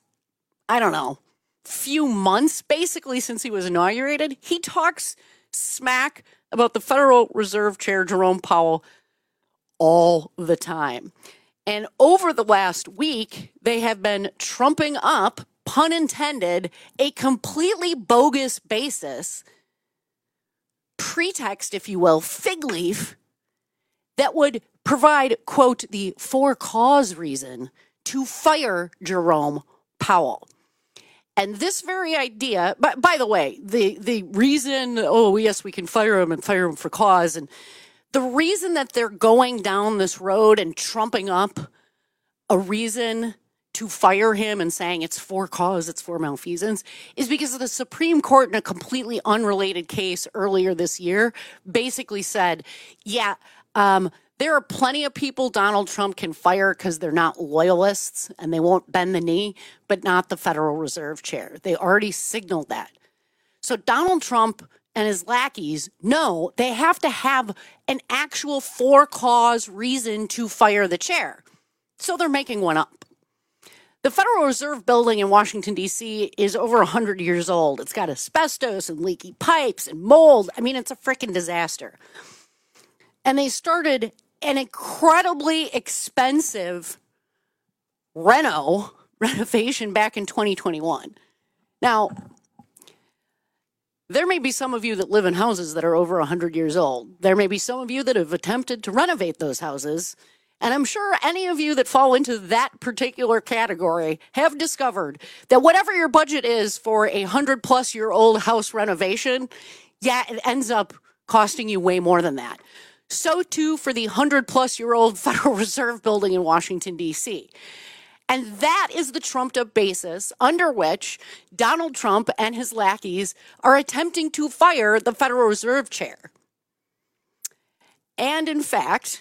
few months, basically since he was inaugurated? He talks smack about the Federal Reserve Chair, Jerome Powell, all the time. And over the last week, they have been trumping up, pun intended, a completely bogus basis, pretext, if you will, fig leaf, that would provide, quote, the for-cause reason to fire Jerome Powell. And this very idea, by the way, the reason, yes, we can fire him and fire him for cause, and the reason that they're going down this road and trumping up a reason to fire him and saying it's for cause, it's for malfeasance, is because of the Supreme Court in a completely unrelated case earlier this year basically said, there are plenty of people Donald Trump can fire because they're not loyalists and they won't bend the knee, but not the Federal Reserve Chair. They already signaled that. So Donald Trump and his lackeys know they have to have an actual for-cause reason to fire the chair. So they're making one up. The Federal Reserve Building in Washington, D.C. is over 100 years old. It's got asbestos and leaky pipes and mold. I mean, it's a freaking disaster. And they started an incredibly expensive renovation back in 2021. Now, there may be some of you that live in houses that are over 100 years old. There may be some of you that have attempted to renovate those houses. And I'm sure any of you that fall into that particular category have discovered that whatever your budget is for a 100-plus-year-old house renovation, it ends up costing you way more than that. So too for the 100-plus-year-old Federal Reserve Building in Washington, D.C. And that is the trumped-up basis under which Donald Trump and his lackeys are attempting to fire the Federal Reserve Chair. And in fact,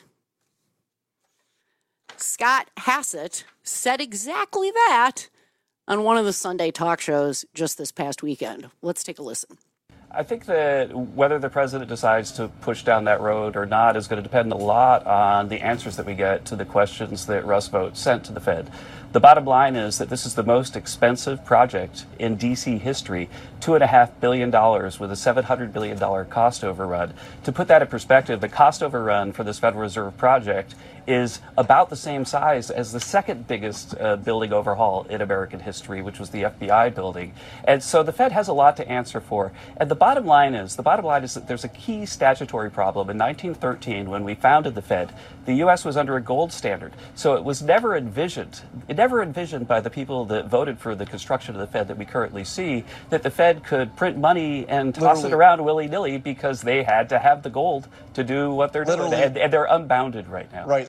Scott Hassett said exactly that on one of the Sunday talk shows just this past weekend. Let's take a listen. I think that whether the president decides to push down that road or not is going to depend a lot on the answers that we get to the questions that Russ Vought sent to the Fed. The bottom line is that this is the most expensive project in D.C. history, $2.5 billion with a $700 billion cost overrun. To put that in perspective, the cost overrun for this Federal Reserve project is about the same size as the second biggest building overhaul in American history, which was the FBI building. And so the Fed has a lot to answer for. And the bottom line is that there's a key statutory problem. In 1913, when we founded the Fed, the U.S. was under a gold standard. So it was never envisioned by the people that voted for the construction of the Fed that we currently see, that the Fed could print money and toss it around willy-nilly because they had to have the gold to do what they're doing. And they're unbounded right now. Right.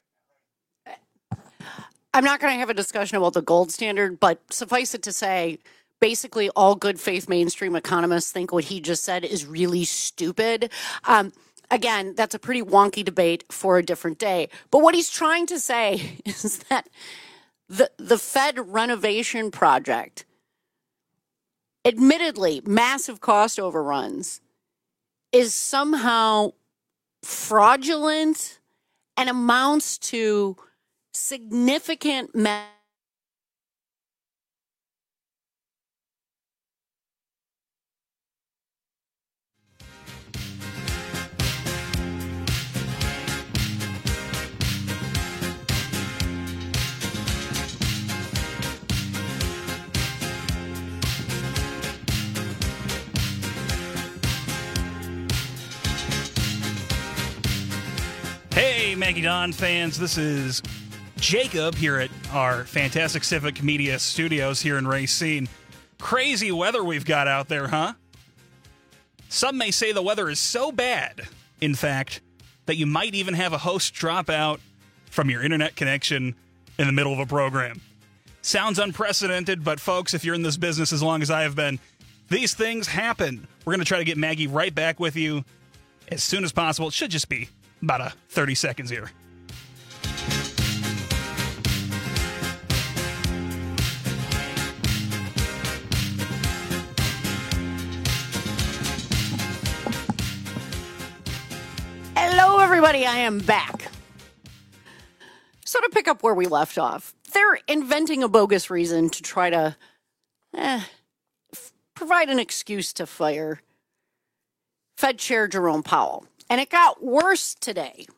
I'm not going to have a discussion about the gold standard, but suffice it to say, basically all good faith mainstream economists think what he just said is really stupid. Again, that's a pretty wonky debate for a different day. But what he's trying to say is that the Fed renovation project, admittedly massive cost overruns, is somehow fraudulent and amounts to significant Hey, Maggie Don fans, this is Jacob here at our fantastic Civic Media studios here in Racine. Crazy weather we've got out there, huh? Some may say the weather is so bad, in fact, that you might even have a host drop out from your internet connection in the middle of a program. Sounds unprecedented, but folks, if you're in this business as long as I have been, these things happen. We're going to try to get Maggie right back with you as soon as possible. It should just be about 30 seconds here. Hello, everybody. I am back. So to pick up where we left off, they're inventing a bogus reason to try to provide an excuse to fire Fed Chair Jerome Powell. And it got worse today.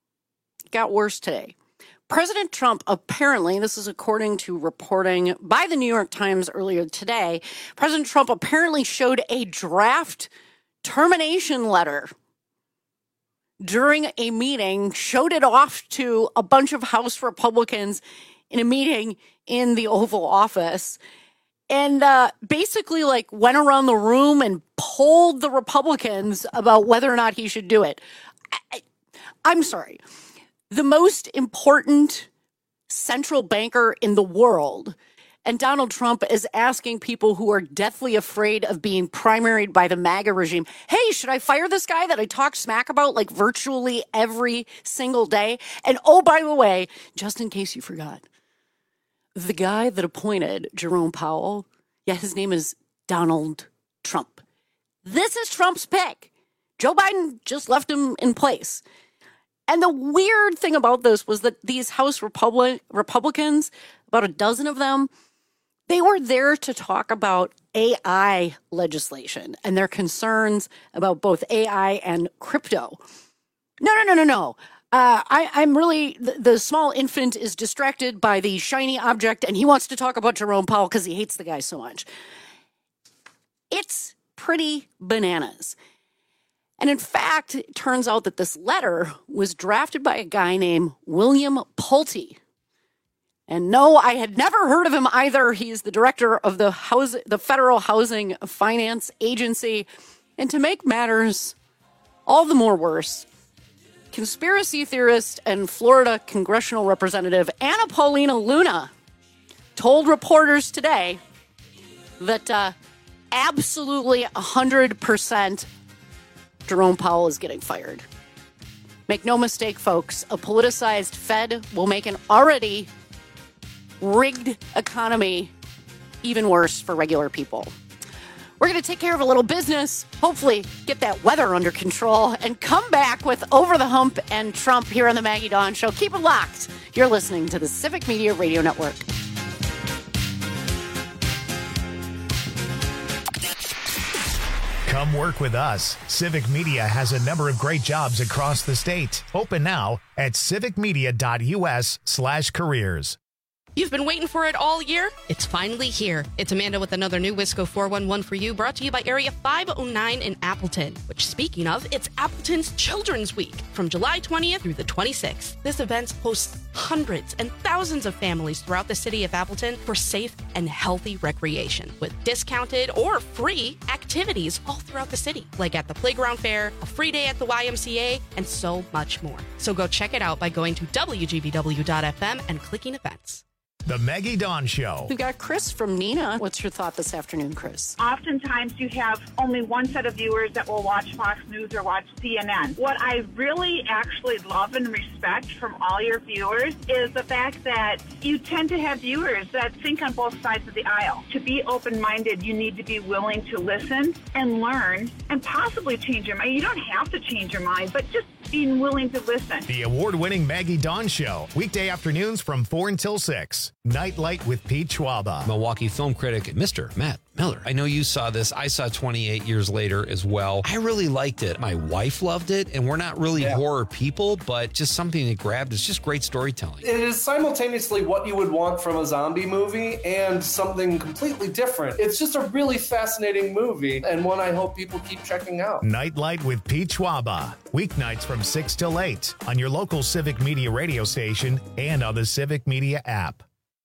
President Trump apparently, this is according to reporting by the New York Times earlier today, President Trump apparently showed a draft termination letter during a meeting, showed it off to a bunch of House Republicans in a meeting in the Oval Office, and basically went around the room and polled the Republicans about whether or not he should do it. I'm sorry. The most important central banker in the world, and Donald Trump is asking people who are deathly afraid of being primaried by the MAGA regime, hey, should I fire this guy that I talk smack about virtually every single day? And oh, by the way, just in case you forgot, the guy that appointed Jerome Powell, his name is Donald Trump. This is Trump's pick. Joe Biden just left him in place. And the weird thing about this was that these House Republicans, about a dozen of them, they were there to talk about AI legislation and their concerns about both AI and crypto. No. I'm really, the small infant is distracted by the shiny object and he wants to talk about Jerome Powell because he hates the guy so much. It's pretty bananas. And in fact, it turns out that this letter was drafted by a guy named William Pulte. And no, I had never heard of him either. He's the director of the Federal Housing Finance Agency. And to make matters all the more worse, conspiracy theorist and Florida congressional representative Anna Paulina Luna told reporters today that absolutely 100% Jerome Powell is getting fired. Make no mistake, folks, a politicized Fed will make an already rigged economy even worse for regular people. We're going to take care of a little business, hopefully get that weather under control, and come back with Over the Hump and Trump here on the Maggie Dawn Show. Keep it locked. You're listening to the Civic Media Radio Network. Come work with us. Civic Media has a number of great jobs across the state. Open now at civicmedia.us/careers. You've been waiting for it all year? It's finally here. It's Amanda with another new Wisco 411 for you, brought to you by Area 509 in Appleton. Which, speaking of, it's Appleton's Children's Week from July 20th through the 26th. This event hosts hundreds and thousands of families throughout the city of Appleton for safe and healthy recreation with discounted or free activities all throughout the city, like at the playground fair, a free day at the YMCA, and so much more. So go check it out by going to WGBW.FM and clicking events. The Maggie Dawn Show. We've got Chris from Neenah. What's your thought this afternoon, Chris? Oftentimes you have only one set of viewers that will watch Fox News or watch CNN. What I really actually love and respect from all your viewers is the fact that you tend to have viewers that think on both sides of the aisle. To be open-minded, you need to be willing to listen and learn and possibly change your mind. You don't have to change your mind, but just being willing to listen. The award-winning Maggie Dawn Show. Weekday afternoons from 4 until 6. Nightlight with Pete Schwaba. Milwaukee film critic Mr. Matt Miller. I know you saw this. I saw 28 Years Later as well. I really liked it. My wife loved it, and we're not really horror people, but just something that grabbed. It's just great storytelling. It is simultaneously what you would want from a zombie movie and something completely different. It's just a really fascinating movie, and one I hope people keep checking out. Nightlight with Pete Schwaba. Weeknights from 6 till 8 on your local Civic Media radio station and on the Civic Media app.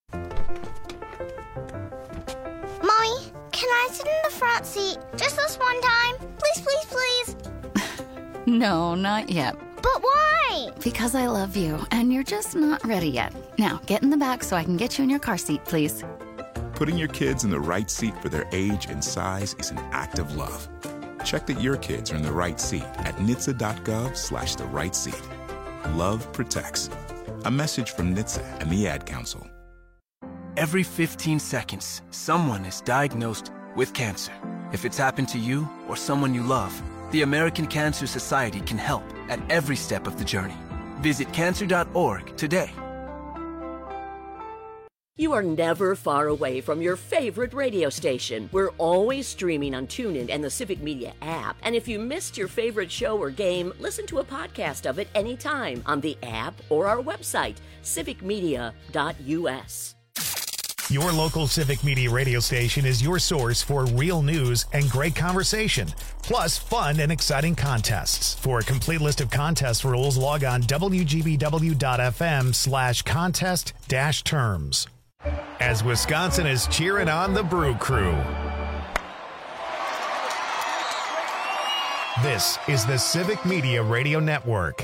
Mommy, can I sit in the front seat just this one time? Please, please, please. No, not yet. But why? Because I love you, and you're just not ready yet. Now, get in the back so I can get you in your car seat, please. Putting your kids in the right seat for their age and size is an act of love. Check that your kids are in the right seat at NHTSA.gov/the right seat. Love protects. A message from NHTSA and the Ad Council. Every 15 seconds, someone is diagnosed with cancer. If it's happened to you or someone you love, the American Cancer Society can help at every step of the journey. Visit cancer.org today. You are never far away from your favorite radio station. We're always streaming on TuneIn and the Civic Media app. And if you missed your favorite show or game, listen to a podcast of it anytime on the app or our website, civicmedia.us. Your local Civic Media radio station is your source for real news and great conversation, plus fun and exciting contests. For a complete list of contest rules, log on wgbw.fm/contest-terms. As Wisconsin is cheering on the Brew Crew. This is the Civic Media Radio Network.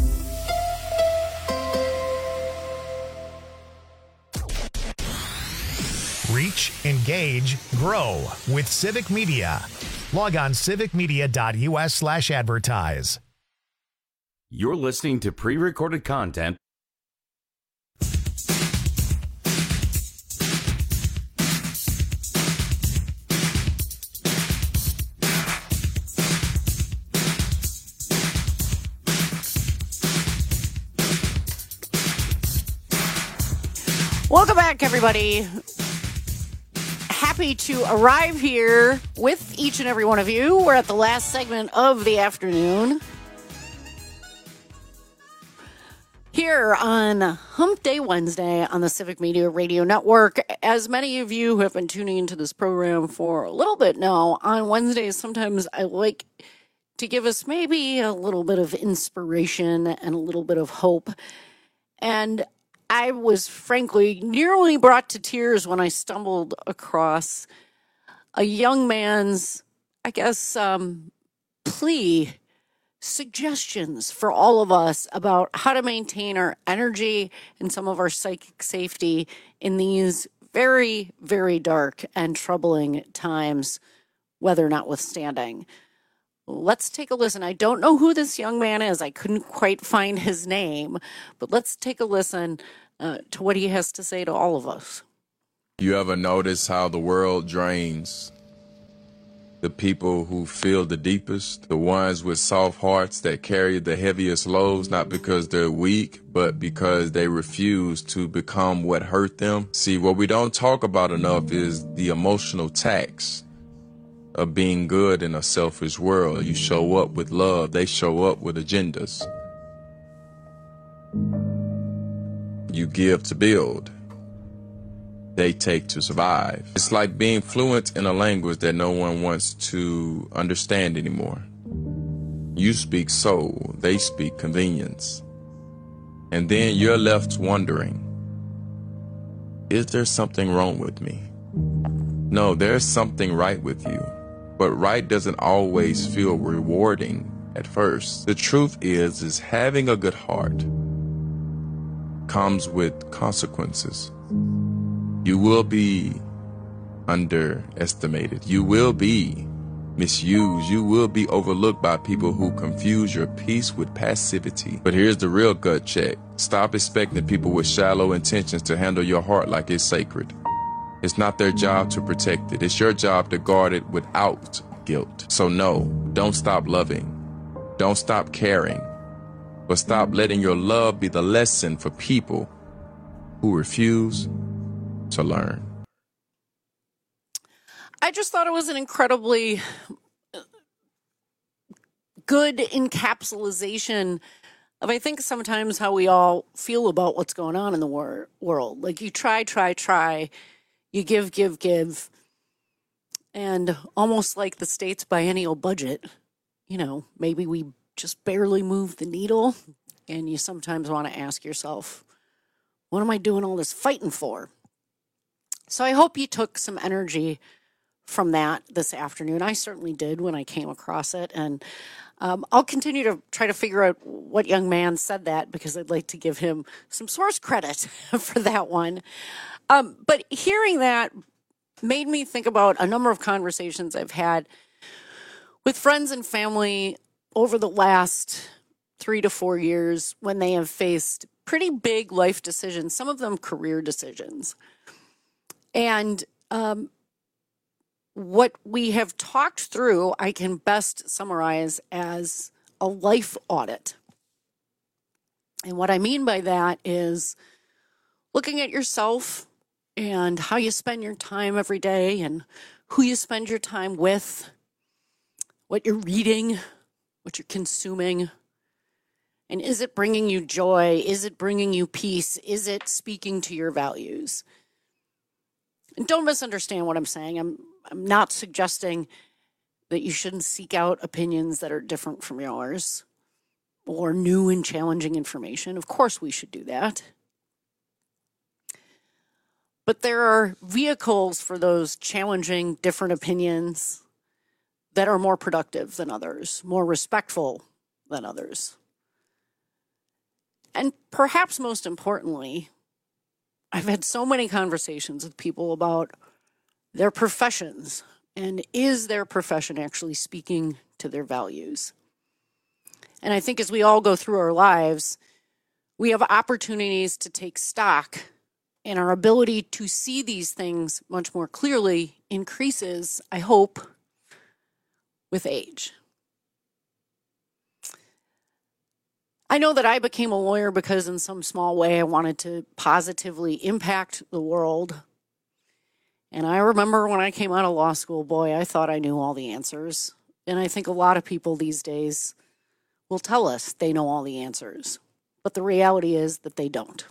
Reach, engage, grow with Civic Media. Log on civicmedia.us/advertise. You're listening to pre-recorded content. Welcome back, everybody. Happy to arrive here with each and every one of you. We're at the last segment of the afternoon here on Hump Day Wednesday on the Civic Media Radio Network. As many of you who have been tuning into this program for a little bit now, on Wednesdays sometimes I like to give us maybe a little bit of inspiration and a little bit of hope. And I was frankly nearly brought to tears when I stumbled across a young man's, plea, suggestions for all of us about how to maintain our energy and some of our psychic safety in these very, very dark and troubling times, weather notwithstanding. Let's take a listen. I don't know who this young man is. I couldn't quite find his name, but let's take a listen to what he has to say to all of us. You ever notice how the world drains the people who feel the deepest, the ones with soft hearts that carry the heaviest loads, not because they're weak, but because they refuse to become what hurt them? See, what we don't talk about enough is the emotional tax of being good in a selfish world. You show up with love, they show up with agendas. You give to build. they take to survive. It's like being fluent in a language that no one wants to understand anymore. You speak soul, they speak convenience. And then you're left wondering, is there something wrong with me? No, there's something right with you. But right doesn't always feel rewarding at first. The truth is having a good heart comes with consequences. You will be underestimated. You will be misused. You will be overlooked by people who confuse your peace with passivity. But here's the real gut check. Stop expecting people with shallow intentions to handle your heart like it's sacred. It's not their job to protect it. It's your job to guard it without guilt. So no, don't stop loving. Don't stop caring. But stop letting your love be the lesson for people who refuse to learn. I just thought it was an incredibly good encapsulation of, I think, sometimes how we all feel about what's going on in the world. Like, you try, you give, and almost like the state's biennial budget, maybe we just barely move the needle, and you sometimes want to ask yourself, what am I doing all this fighting for? So I hope you took some energy from that this afternoon. I certainly did when I came across it. And I'll continue to try to figure out what young man said that, because I'd like to give him some source credit for that one. But hearing that made me think about a number of conversations I've had with friends and family over the last 3 to 4 years when they have faced pretty big life decisions, some of them career decisions. And what we have talked through, I can best summarize as a life audit. And what I mean by that is looking at yourself and how you spend your time every day and who you spend your time with, what you're reading, what you're consuming. And is it bringing you joy? Is it bringing you peace? Is it speaking to your values? And don't misunderstand what I'm saying. I'm not suggesting that you shouldn't seek out opinions that are different from yours or new and challenging information. Of course we should do that. But there are vehicles for those challenging, different opinions that are more productive than others, more respectful than others. And perhaps most importantly, I've had so many conversations with people about their professions, and is their profession actually speaking to their values? And I think as we all go through our lives, we have opportunities to take stock, and our ability to see these things much more clearly increases, I hope, with age. I know that I became a lawyer because in some small way I wanted to positively impact the world. And I remember when I came out of law school, boy, I thought I knew all the answers. And I think a lot of people these days will tell us they know all the answers. But the reality is that they don't.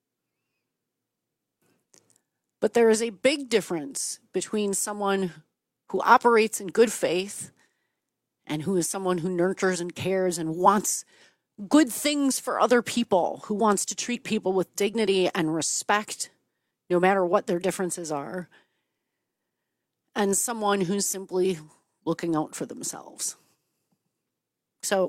But there is a big difference between someone who operates in good faith and who is someone who nurtures and cares and wants good things for other people, who wants to treat people with dignity and respect, no matter what their differences are, and someone who's simply looking out for themselves. So,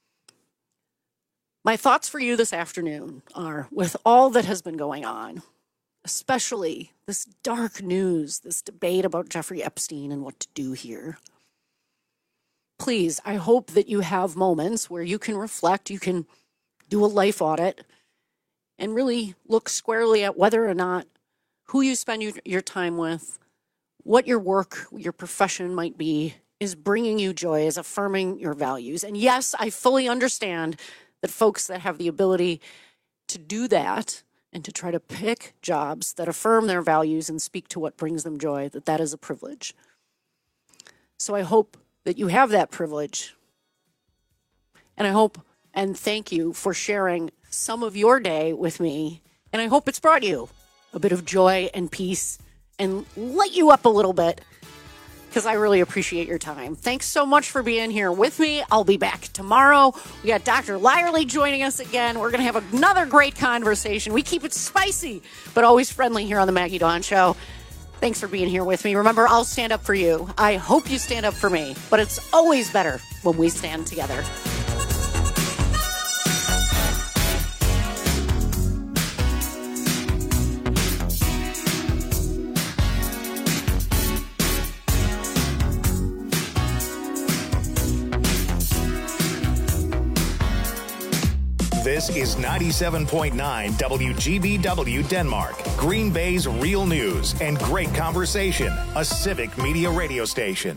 my thoughts for you this afternoon are, with all that has been going on, especially this dark news, this debate about Jeffrey Epstein and what to do here, please, I hope that you have moments where you can reflect, you can do a life audit, and really look squarely at whether or not who you spend your time with, what your work, your profession might be, is bringing you joy, is affirming your values. And yes, I fully understand that folks that have the ability to do that and to try to pick jobs that affirm their values and speak to what brings them joy, that is a privilege. So I hope that you have that privilege. And I hope and thank you for sharing some of your day with me. And I hope it's brought you a bit of joy and peace and light you up a little bit, because I really appreciate your time. Thanks so much for being here with me. I'll be back tomorrow. We got Dr. Lyerly joining us again. We're going to have another great conversation. We keep it spicy, but always friendly here on the Maggie Dawn Show. Thanks for being here with me. Remember, I'll stand up for you. I hope you stand up for me, but it's always better when we stand together. This is 97.9 WGBW Denmark, Green Bay's real news and great conversation, a civic media radio station.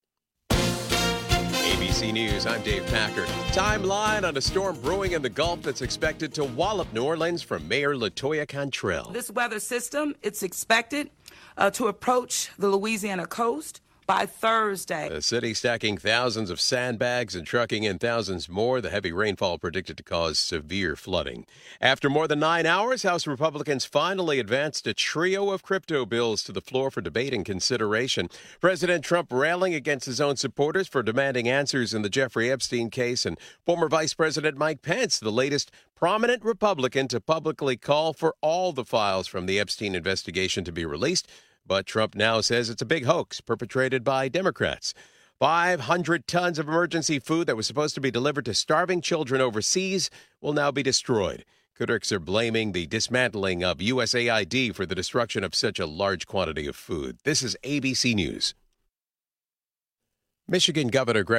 ABC News, I'm Dave Packer. Timeline on a storm brewing in the Gulf that's expected to wallop New Orleans from Mayor LaToya Cantrell. This weather system, it's expected to approach the Louisiana coast by Thursday. The city stacking thousands of sandbags and trucking in thousands more. The heavy rainfall predicted to cause severe flooding. After more than 9 hours, House Republicans finally advanced a trio of crypto bills to the floor for debate and consideration. President Trump railing against his own supporters for demanding answers in the Jeffrey Epstein case, and former Vice President Mike Pence, the latest prominent Republican to publicly call for all the files from the Epstein investigation to be released. But Trump now says it's a big hoax perpetrated by Democrats. 500 tons of emergency food that was supposed to be delivered to starving children overseas will now be destroyed. Critics are blaming the dismantling of USAID for the destruction of such a large quantity of food. This is ABC News. Michigan Governor Greg